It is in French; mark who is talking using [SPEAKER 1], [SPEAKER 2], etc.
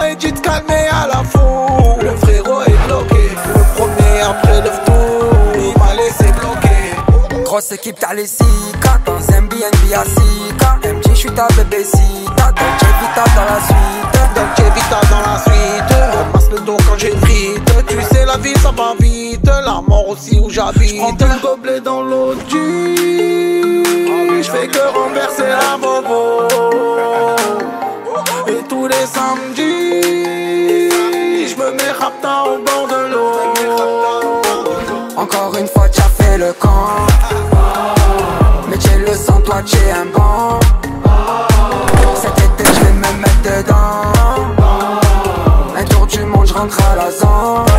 [SPEAKER 1] t'aurais dû te calmer à la fou. Le frérot est bloqué, le premier après le tour, il m'a laissé bloquer.
[SPEAKER 2] Grosse équipe, t'as les Sika, dans un BNB à Sika. MJ, j'suis ta bébé Sita, Dolce Vita dans la suite.
[SPEAKER 1] Dolce Vita dans la suite, on masse le dos quand j'ai frite. Tu sais la vie ça va vite, la mort aussi où j'habite. J'prends tout le gobelet dans l'eau du, j'fais que renverser la bobo. Et tous les samedis, j'me mets rapta au bord de l'eau.
[SPEAKER 2] Encore une fois, t'as fait le camp. Mais tu le sens, toi, tu es un bon. Cet été, j'vais me mettre dedans. Un tour du monde, j'rentre à la zone.